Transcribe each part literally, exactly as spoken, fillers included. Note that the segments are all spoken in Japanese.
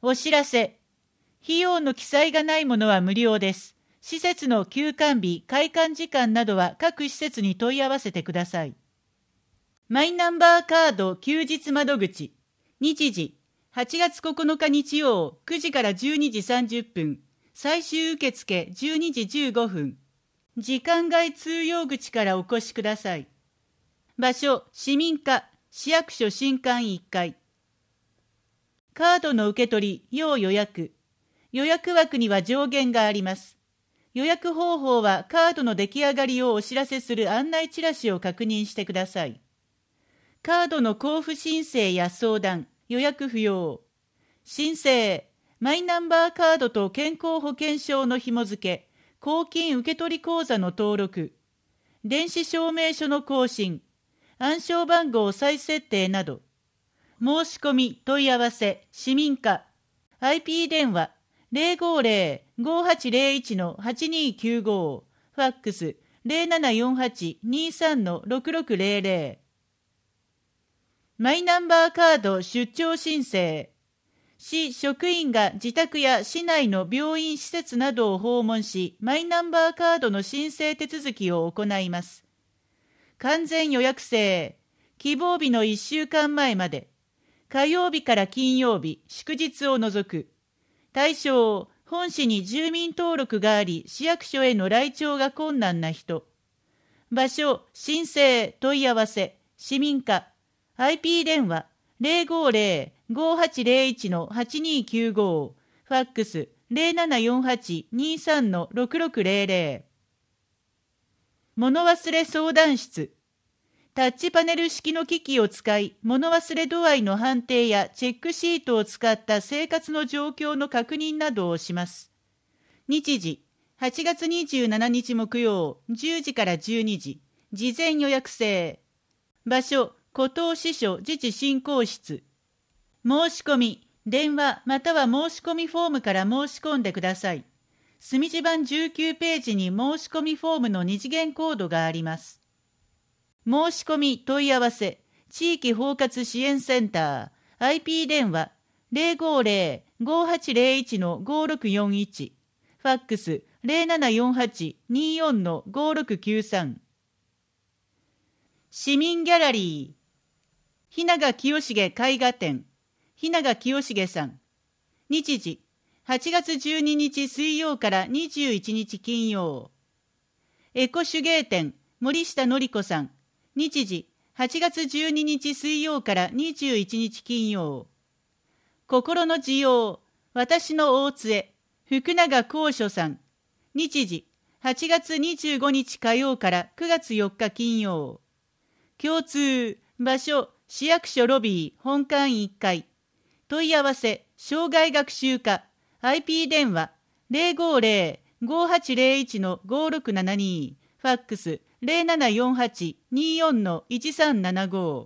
お知らせ。費用の記載がないものは無料です。施設の休館日、開館時間などは各施設に問い合わせてください。マイナンバーカード休日窓口。日時、はちがつここのか日曜くじからじゅうにじさんじゅっぷん。最終受付じゅうにじじゅうごふん。時間外通用口からお越しください。場所、市民課、市役所新館いっかい。カードの受け取り、要予約。予約枠には上限があります。予約方法はカードの出来上がりをお知らせする案内チラシを確認してください。カードの交付申請や相談、予約不要。申請、マイナンバーカードと健康保険証の紐付け、公金受取口座の登録、電子証明書の更新、暗証番号再設定など、申し込み、問い合わせ、市民課、アイピー 電話、ゼロごゼロ ごはちゼロいち はちにきゅうご、ファックス ゼロななよんはち にさん ろくろくゼロゼロ。マイナンバーカード出張申請。市職員が自宅や市内の病院施設などを訪問し、マイナンバーカードの申請手続きを行います。完全予約制。希望日のいっしゅうかんまえまで。火曜日から金曜日、祝日を除く。対象、本市に住民登録があり、市役所への来庁が困難な人。場所、申請、問い合わせ、市民課、アイピー 電話、ゼロごゼロ ごはちゼロいち はちにきゅうご、ファックス ゼロななよんはち にさん ろくろくゼロゼロ。物忘れ相談室。タッチパネル式の機器を使い、物忘れ度合いの判定やチェックシートを使った生活の状況の確認などをします。日時、はちがつにじゅうしちにち木曜、じゅうじからじゅうにじ、事前予約制。場所、古東支所自治振興室。申し込み、電話または申し込みフォームから申し込んでください。墨字盤じゅうきゅうページに申し込みフォームの二次元コードがあります。申し込み問い合わせ、地域包括支援センター、アイピー 電話、ゼロごゼロ ごはちゼロいち ごろくよんいち、ファックス ゼロななよんはち によん ごろくきゅうさん。市民ギャラリー。日永清重絵画展、日永清重さん。日時、はちがつじゅうににち水曜からにじゅういちにち金曜。エコ手芸展、森下典子さん。日時、はちがつじゅうににち水曜からにじゅういちにち金曜。心の需要、私の大杖、福永光書さん。日時、はちがつにじゅうごにち火曜からくがつよっか金曜。共通、場所、市役所ロビー、本館いっかい。問い合わせ、障害学習課、アイピー 電話、ゼロごゼロ ごはちゼロいち ごろくななに、ファックス、ゼロななよんはち によん いちさんななご。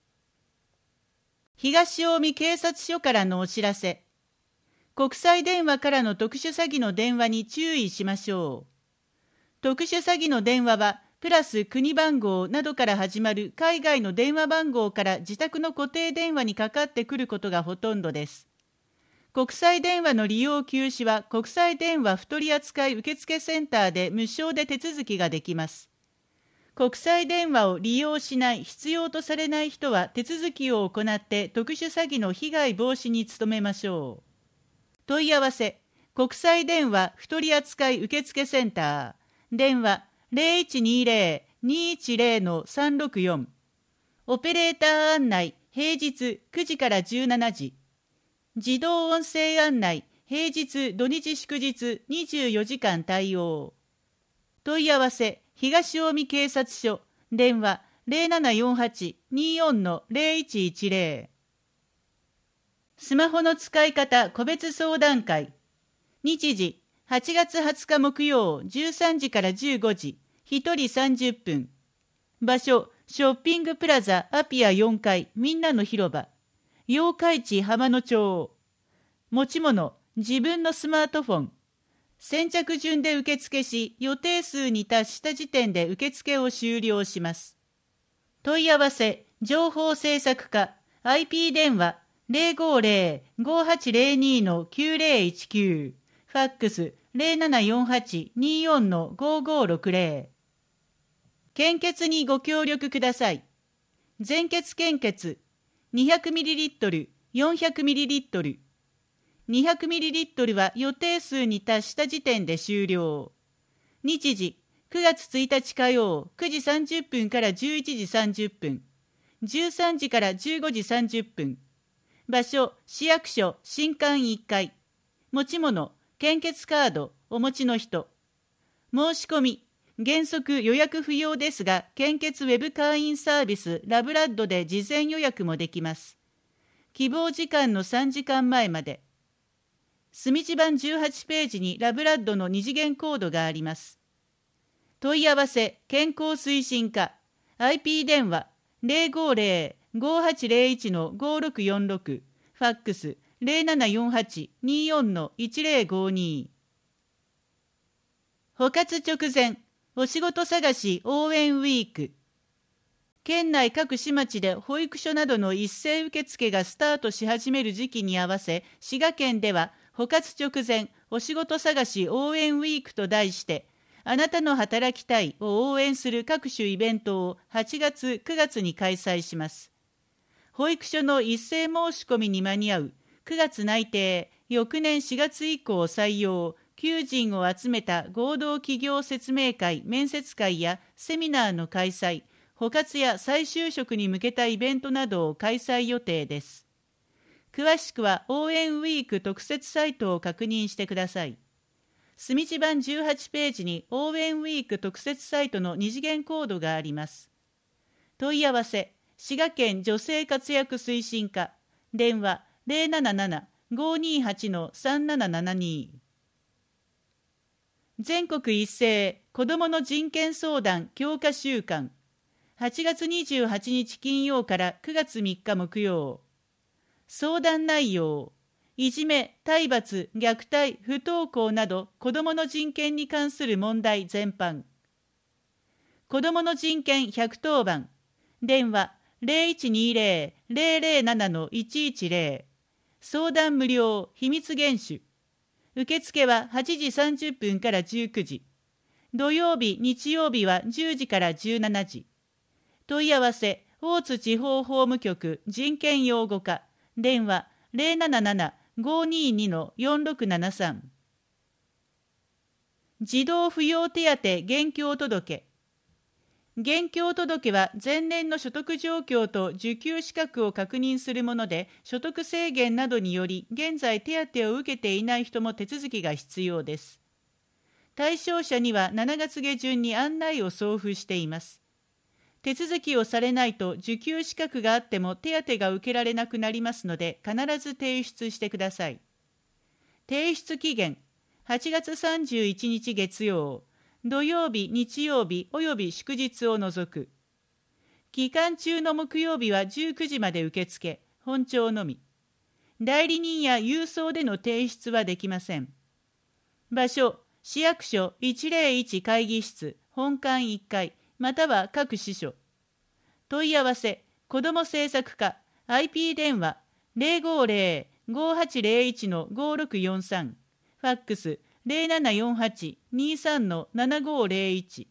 東近江警察署からのお知らせ。国際電話からの特殊詐欺の電話に注意しましょう。特殊詐欺の電話は、プラス国番号などから始まる海外の電話番号から自宅の固定電話にかかってくることがほとんどです。国際電話の利用休止は国際電話不取扱受付センターで無償で手続きができます。国際電話を利用しない必要とされない人は手続きを行って特殊詐欺の被害防止に努めましょう。問い合わせ、国際電話不取扱受付センター、電話ゼロいちにゼロ にいちゼロ さんろくよん。オペレーター案内、平日くじからじゅうしちじ。自動音声案内、平日土日祝日にじゅうよじかん対応。問い合わせ、東近江警察署、電話ゼロななよんはち によん ゼロいちいちゼロ。スマホの使い方個別相談会。日時、はちがつはつか木曜じゅうさんじからじゅうごじ、ひとりさんじゅっぷん。場所、ショッピングプラザアピアよんかいみんなの広場。八日市浜野町。持ち物、自分のスマートフォン。先着順で受付し、予定数に達した時点で受付を終了します。問い合わせ、情報制作課、アイピー 電話、 ゼロごゼロ ごはちゼロに きゅうゼロいちきゅう、ファックス ゼロななよんはち によん ごごろくゼロ。献血にご協力ください。全血献血 にひゃくミリリットル、よんひゃくミリリットル。にひゃくミリリットルは予定数に達した時点で終了。日時、くがつついたち火曜、くじさんじゅっぷんからじゅういちじさんじゅっぷん、じゅうさんじからじゅうごじさんじゅっぷん。場所、市役所、新館いっかい。持ち物、献血カード、お持ちの人。申し込み、原則予約不要ですが、献血ウェブ会員サービスラブラッドで事前予約もできます。希望時間のさんじかんまえまで。墨地版じゅうはちページにラブラッドの二次元コードがあります。問い合わせ、健康推進課、アイピー 電話ゼロごゼロ ごはちゼロいち ごろくよんろく、ファックスゼロななよんはち によん いちゼロごに。補活直前、お仕事探し応援ウィーク。県内各市町で保育所などの一斉受付がスタートし始める時期に合わせ、滋賀県では補活直前お仕事探し応援ウィークと題して、あなたの働きたいを応援する各種イベントをはちがつ、くがつに開催します。保育所の一斉申し込みに間に合うくがつ内定、翌年しがつ以降採用、求人を集めた合同企業説明会、面接会やセミナーの開催、補活や再就職に向けたイベントなどを開催予定です。詳しくは応援ウィーク特設サイトを確認してください。墨地版じゅうはちページに応援ウィーク特設サイトの二次元コードがあります。問い合わせ、滋賀県女性活躍推進課、電話ゼロなななな ごにはち さんななななに。全国一斉子どもの人権相談強化週間、はちがつにじゅうはちにち金曜からくがつみっか木曜。相談内容、いじめ、体罰、虐待、不登校など子どもの人権に関する問題全般。子どもの人権ひゃくとおばん、電話ゼロいちにゼロ ゼロゼロなないちいちゼロ、相談無料、秘密厳守。受付ははちじさんじゅっぷんからじゅうくじ、土曜日、日曜日はじゅうじからじゅうしちじ。問い合わせ、大津地方法務局人権擁護課、電話ゼロなななな ごにに よんろくななさん。児童扶養手当現況届。現況届は前年の所得状況と受給資格を確認するもので、所得制限などにより現在手当を受けていない人も手続きが必要です。対象者にはしちがつげじゅんに案内を送付しています。手続きをされないと受給資格があっても手当が受けられなくなりますので、必ず提出してください。提出期限、はちがつさんじゅういちにち月曜、土曜日、日曜日および祝日を除く。期間中の木曜日はじゅうくじまで受付、本庁のみ。代理人や郵送での提出はできません。場所、市役所いちゼロいち会議室、本館いっかい、または各支所。問い合わせ、子ども政策課、アイピー 電話ゼロごゼロ ごはちゼロいち ごろくよんさん、ファックスゼロななよんはち にさん ななごゼロいち。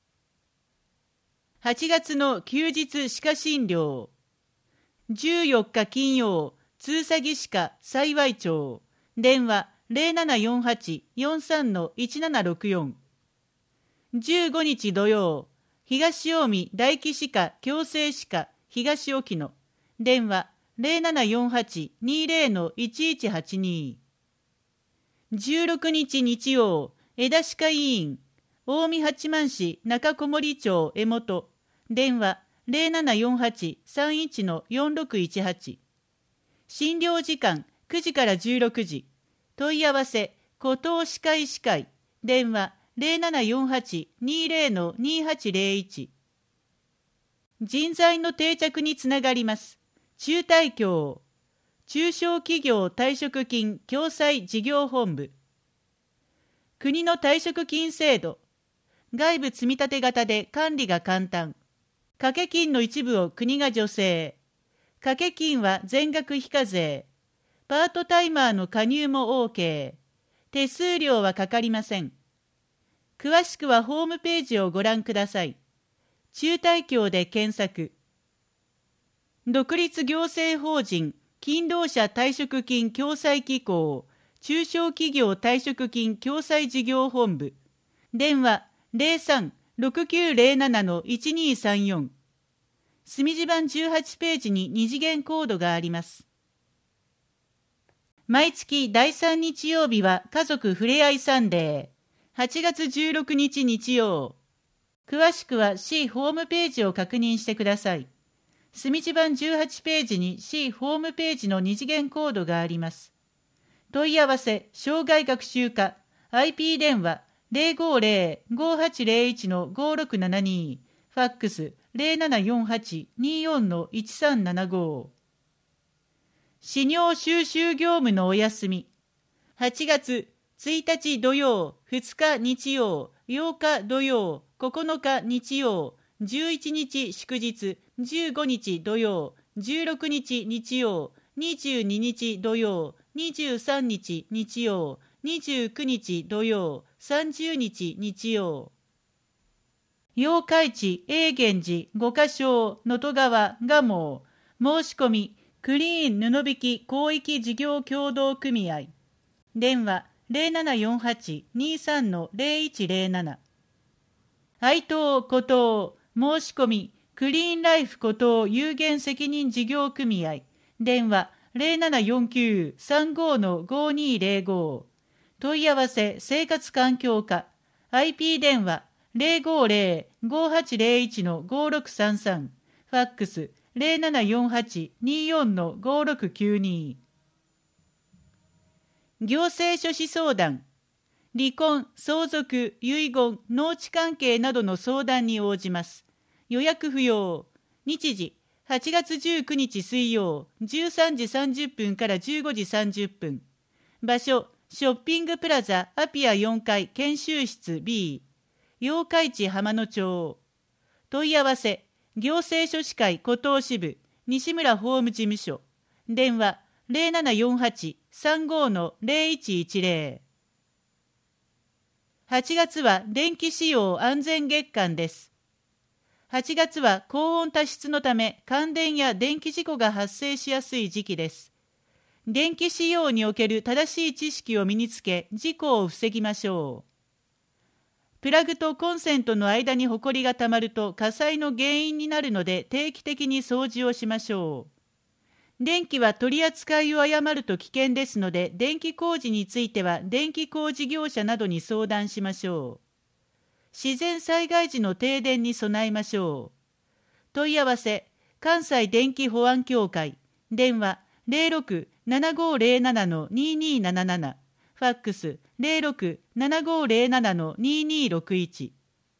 はちがつの休日歯科診療。じゅうよっか金曜、通詐欺歯科幸町、電話ゼロななよんはち よんさん いちななろくよん。じゅうごにち土曜、東近江大木歯科矯正歯科東沖野、電話ゼロななよんはち にゼロ いちいちはちに。じゅうろくにち日曜、枝歯科医院、近江八幡市中小森町江本、電話ゼロななよんはち さんいち よんろくいちはち。診療時間くじからじゅうろくじ。問い合わせ、湖東歯科医師会、電話ゼロななよんはち にゼロ にはちゼロいち。人材の定着につながります。中退協、中小企業退職金共済事業本部。国の退職金制度、外部積立型で管理が簡単。掛け金の一部を国が助成。 掛け金は全額非課税。パートタイマーの加入も OK。手数料はかかりません。詳しくはホームページをご覧ください。中大協で検索。独立行政法人勤労者退職金共済機構中小企業退職金共済事業本部。電話 ゼロさん ろくきゅうゼロなな いちにさんよん。墨字版じゅうはちページに二次元コードがあります。毎月だいさん日曜日は家族ふれあいサンデー。はちがつじゅうろくにち日曜。詳しくは C ホームページを確認してください。墨字版じゅうはちページに C ホームページの二次元コードがあります。問い合わせ、障害学習課、アイピー 電話 ゼロごゼロ ごはちゼロいち ごろくななに、ファックス ゼロななよんはち によん いちさんななご。資料収集業務のお休み。はちがつついたち土曜、ふつか日曜、ようか土曜、ここのか日曜、じゅういちにち祝日、じゅうごにち土曜、じゅうろくにち日曜、にじゅうににち土曜、にじゅうさんにち日曜、にじゅうくにち土曜、さんじゅうにち日曜。八日市、永源寺、五箇所、能登川、蒲生、申し込み、クリーン布引広域事業協同組合。電話ゼロななよんはち にさん ゼロいちゼロなな。愛東古東申し込みクリーンライフ古東有限責任事業組合。電話ゼロななよんきゅう さんご ごにゼロご。問い合わせ生活環境課 アイピー 電話ゼロごゼロ ごはちゼロいち ごろくさんさん。ファックスゼロななよんはち によん ごろくきゅうに。行政書士相談。離婚、相続、遺言、農地関係などの相談に応じます。予約不要。日時、はちがつじゅうくにち水曜、じゅうさんじさんじゅっぷんからじゅうごじさんじゅっぷん。場所、ショッピングプラザアピアよんかい研修室 B。八日市浜野町。問い合わせ、行政書士会古東支部、西村法務事務所。電話ゼロななよんはち さんご ゼロいちいちゼロ。はちがつは電気使用安全月間です。はちがつは高温多湿のため感電や電気事故が発生しやすい時期です。電気使用における正しい知識を身につけ、事故を防ぎましょう。プラグとコンセントの間にホコリがたまると火災の原因になるので定期的に掃除をしましょう。電気は取り扱いを誤ると危険ですので、電気工事については電気工事業者などに相談しましょう。自然災害時の停電に備えましょう。問い合わせ、関西電気保安協会。電話ゼロろく ななごゼロなな にになななな。ファックスゼロろく ななごゼロなな ににろくいち。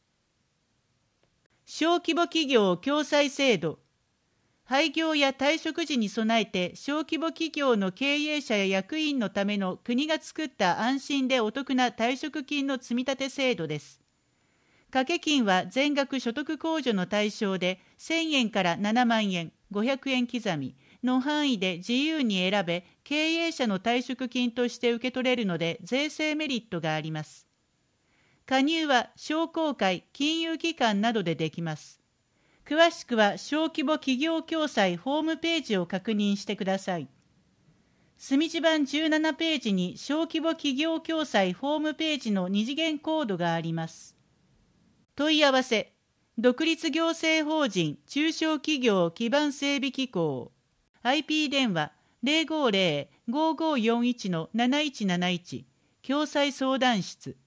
小規模企業共済制度。廃業や退職時に備えて小規模企業の経営者や役員のための国が作った安心でお得な退職金の積立制度です。掛け金は全額所得控除の対象でせんえんからななまんえん、ごひゃくえん刻みの範囲で自由に選べ、経営者の退職金として受け取れるので税制メリットがあります。加入は商工会、金融機関などでできます。詳しくは小規模企業共済ホームページを確認してください。墨字版じゅうななページに小規模企業共済ホームページの二次元コードがあります。問い合わせ、独立行政法人中小企業基盤整備機構。アイピー 電話ゼロごゼロ ごごよんいち なないちなないち。共済相談室。